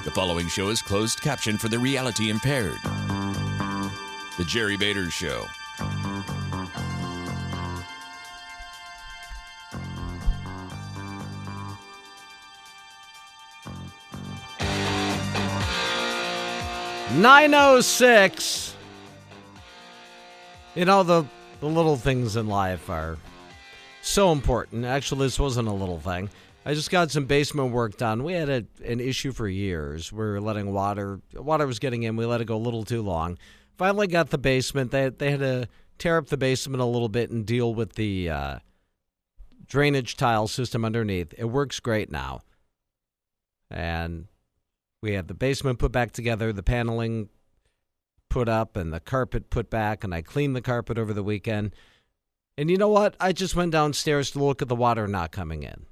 The following show is closed caption for the reality impaired. The Jerry Bader Show. $9:06. You know, the little things in life are so important. Actually, this wasn't a little thing. I just got some basement work done. We had an issue for years. We were letting water was getting in. We let it go a little too long. Finally got the basement. They had to tear up the basement a little bit and deal with the drainage tile system underneath. It works great now. And we had the basement put back together, the paneling put up, and the carpet put back, and I cleaned the carpet over the weekend. And you know what? I just went downstairs to look at the water not coming in.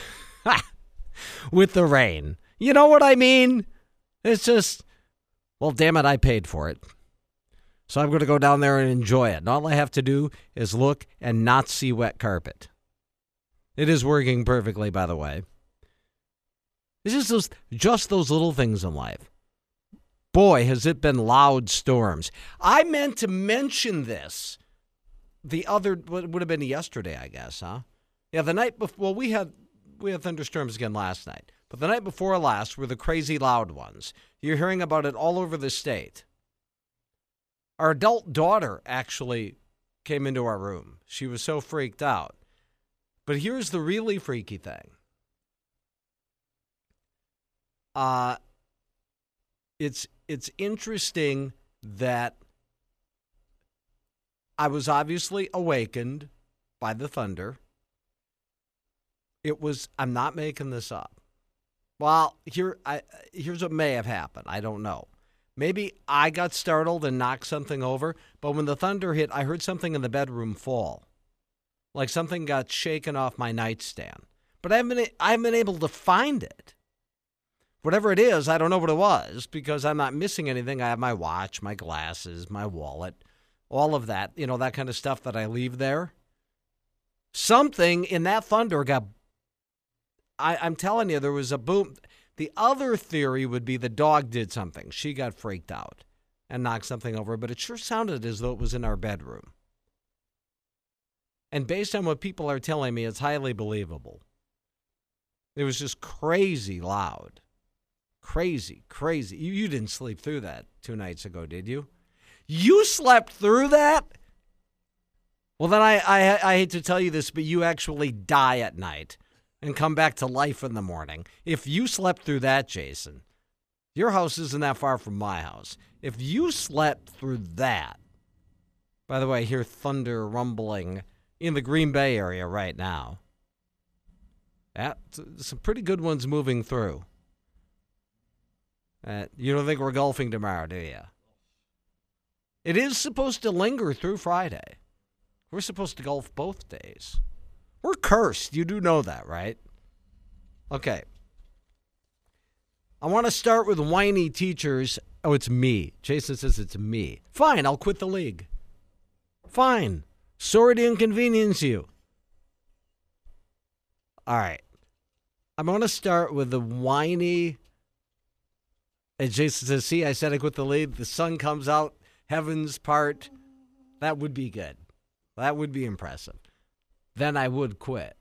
With the rain. You know what I mean? It's just, well, damn it, I paid for it. So I'm going to go down there and enjoy it. And all I have to do is look and not see wet carpet. It is working perfectly, by the way. It's just those little things in life. Boy, has it been loud storms. I meant to mention this. What would have been yesterday, I guess, huh? Yeah, the night before, well, we had thunderstorms again last night. But the night before last were the crazy loud ones. You're hearing about it all over the state. Our adult daughter actually came into our room. She was so freaked out. But here's the really freaky thing. It's interesting that I was obviously awakened by the thunder. I'm not making this up. Well, here's what may have happened. I don't know. Maybe I got startled and knocked something over, but when the thunder hit, I heard something in the bedroom fall. Like something got shaken off my nightstand. But I haven't been able to find it. Whatever it is, I don't know what it was because I'm not missing anything. I have my watch, my glasses, my wallet, all of that, that kind of stuff that I leave there. Something in that thunder got, I'm telling you, there was a boom. The other theory would be the dog did something. She got freaked out and knocked something over, but it sure sounded as though it was in our bedroom. And based on what people are telling me, it's highly believable. It was just crazy loud. Crazy. You didn't sleep through that 2 nights ago, did you? You slept through that? Well, then I hate to tell you this, but you actually die at night and come back to life in the morning. If you slept through that, Jason, your house isn't that far from my house. If you slept through that, by the way, I hear rumbling in the Green Bay area right now. Some pretty good ones moving through. You don't think we're golfing tomorrow, do you? It is supposed to linger through Friday. We're supposed to golf both days. We're cursed. You do know that, right? Okay. I want to start with whiny teachers. Oh, it's me. Jason says it's me. Fine, I'll quit the league. Fine. Sorry to inconvenience you. All right. I'm going to start with the whiny. And Jason says, see, I said I quit the league. The sun comes out, heavens part. That would be good. That would be impressive. Then I would quit.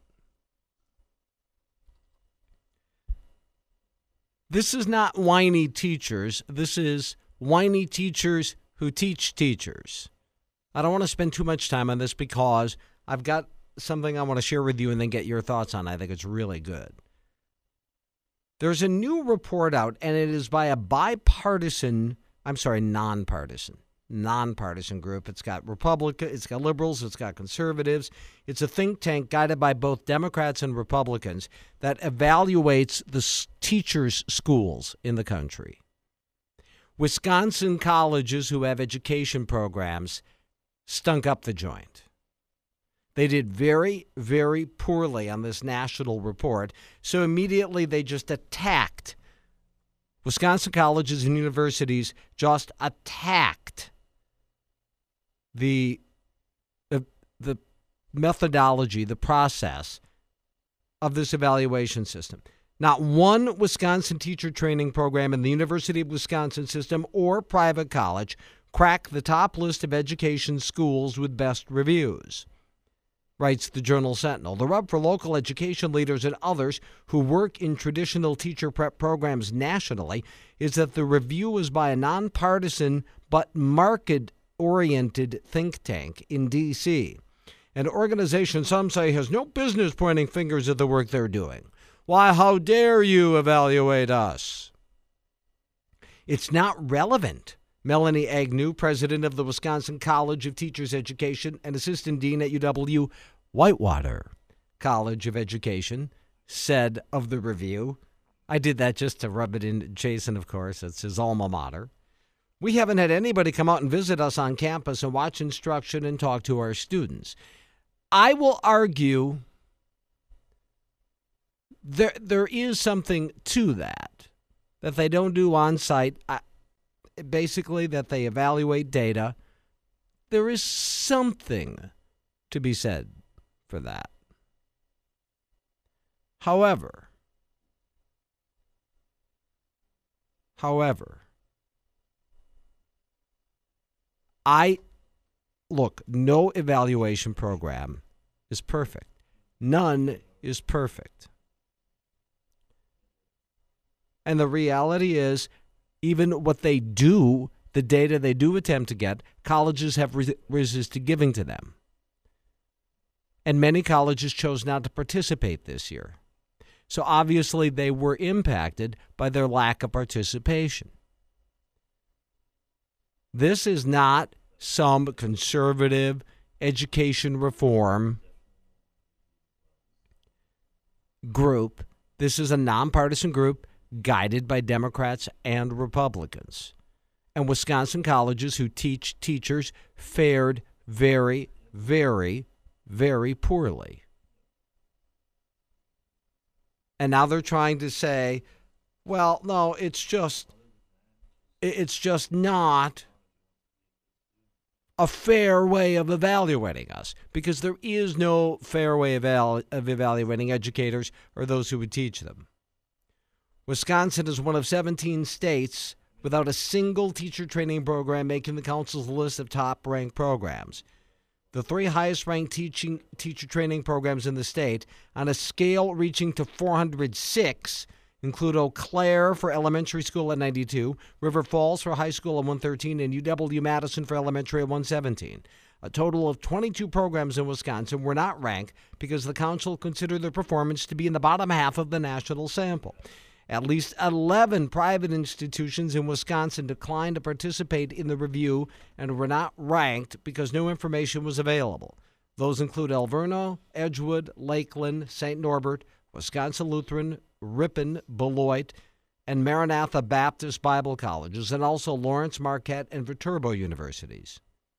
This is not whiny teachers. This is whiny teachers who teach teachers. I don't want to spend too much time on this because I've got something I want to share with you and then get your thoughts on. I think it's really good. There's a new report out, and it is by a nonpartisan group. It's got Republicans, it's got liberals, it's got conservatives. It's a think tank guided by both Democrats and Republicans that evaluates the teachers' schools in the country. Wisconsin colleges who have education programs stunk up the joint. They did very, very poorly on this national report, so immediately they just attacked. Wisconsin colleges and universities just attacked the methodology, the process of this evaluation system. Not one Wisconsin teacher training program in the University of Wisconsin system or private college cracked the top list of education schools with best reviews, writes the Journal Sentinel. The rub for local education leaders and others who work in traditional teacher prep programs nationally is that the review is by a nonpartisan but market-oriented think tank in D.C., an organization some say has no business pointing fingers at the work they're doing. Why, how dare you evaluate us? It's not relevant. Melanie Agnew, president of the Wisconsin College of Teachers Education and assistant dean at UW Whitewater College of Education, said of the review. I did that just to rub it in. Jason, of course, it's his alma mater. We haven't had anybody come out and visit us on campus and watch instruction and talk to our students. I will argue there is something to that they don't do on-site, basically that they evaluate data. There is something to be said for that. However, no evaluation program is perfect. None is perfect. And the reality is, even what they do, the data they do attempt to get, colleges have resisted giving to them. And many colleges chose not to participate this year. So obviously they were impacted by their lack of participation. This is not some conservative education reform group. This is a nonpartisan group guided by Democrats and Republicans. And Wisconsin colleges who teach teachers fared very, very, very poorly. And now they're trying to say, well, no, it's just not a fair way of evaluating us, because there is no fair way of evaluating educators or those who would teach them. Wisconsin is one of 17 states without a single teacher training program making the council's list of top-ranked programs. The three highest-ranked teacher training programs in the state, on a scale reaching to 406, include Eau Claire for elementary school at 92, River Falls for high school at 113, and UW-Madison for elementary at 117. A total of 22 programs in Wisconsin were not ranked because the council considered their performance to be in the bottom half of the national sample. At least 11 private institutions in Wisconsin declined to participate in the review and were not ranked because no information was available. Those include Alverno, Edgewood, Lakeland, St. Norbert, Wisconsin Lutheran, Ripon, Beloit, and Maranatha Baptist Bible Colleges, and also Lawrence, Marquette, and Viterbo universities.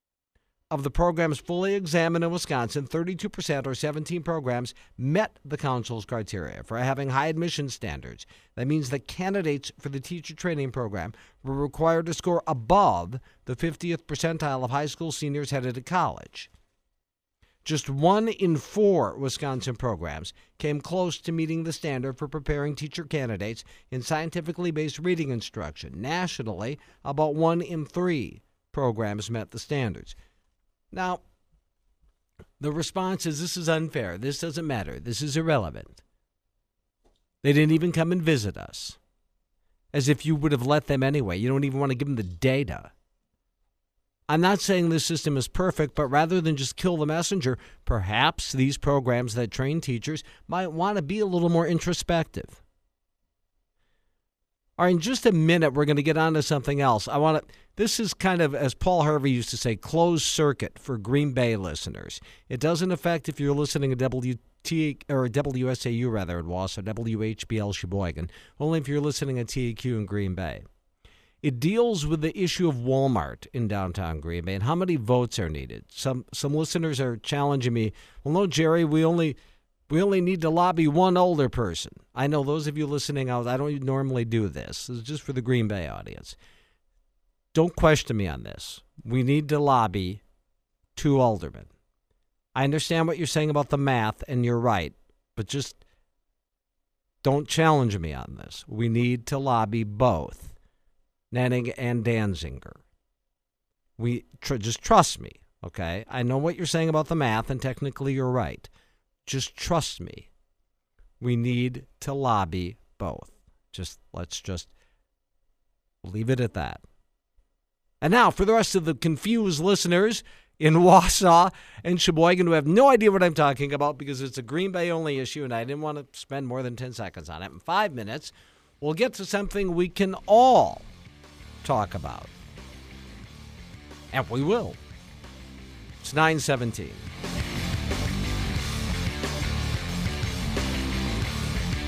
Of the programs fully examined in Wisconsin, 32% or 17 programs met the council's criteria for having high admission standards. That means that candidates for the teacher training program were required to score above the 50th percentile of high school seniors headed to college. Just 1 in 4 Wisconsin programs came close to meeting the standard for preparing teacher candidates in scientifically based reading instruction. Nationally, about 1 in 3 programs met the standards. Now, the response is, this is unfair. This doesn't matter. This is irrelevant. They didn't even come and visit us, as if you would have let them anyway. You don't even want to give them the data. I'm not saying this system is perfect, but rather than just kill the messenger, perhaps these programs that train teachers might want to be a little more introspective. All right, in just a minute, we're going to get on to something else. This is kind of, as Paul Harvey used to say, closed circuit for Green Bay listeners. It doesn't affect if you're listening to WSAU in Wausau, WHBL Sheboygan, only if you're listening at TAQ in Green Bay. It deals with the issue of Walmart in downtown Green Bay and how many votes are needed. Some listeners are challenging me, well, no, Jerry, we only need to lobby one older person. I know those of you listening out, I don't normally do this. This is just for the Green Bay audience. Don't question me on this. We need to lobby 2 aldermen. I understand what you're saying about the math, and you're right. But just Don't challenge me on this. We need to lobby both Nenning and Danziger. Just trust me, okay? I know what you're saying about the math, and technically you're right. Just trust me. We need to lobby both. Let's just leave it at that. And now, for the rest of the confused listeners in Wausau and Sheboygan who have no idea what I'm talking about because it's a Green Bay only issue and I didn't want to spend more than 10 seconds on it. In 5 minutes, we'll get to something we can all talk about. And we will. It's 9:17.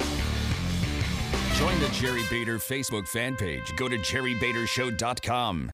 Join the Jerry Bader Facebook fan page. Go to jerrybadershow.com.